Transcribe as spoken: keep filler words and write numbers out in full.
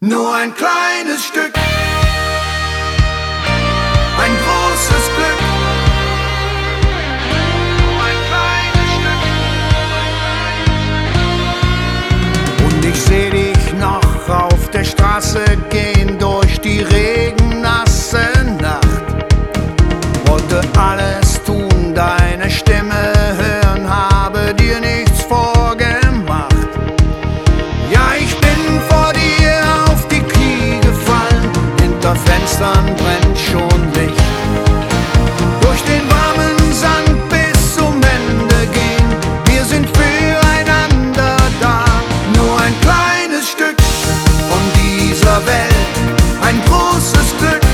Nur ein kleines Stück, ein großes Glück. Nur ein kleines Stück. Und ich seh dich noch auf der Straße gehen durch die regennasse Nacht. Wollte alles tun, deine Stimme hören, habe dir nichts vorgemacht. Ja, ich bin vor dir auf die Knie gefallen, hinter Fenstern brennt schon Licht. Durch den warmen Sand bis zum Ende gehen, wir sind füreinander da. Nur ein kleines Stück von dieser Welt, ein großes Glück.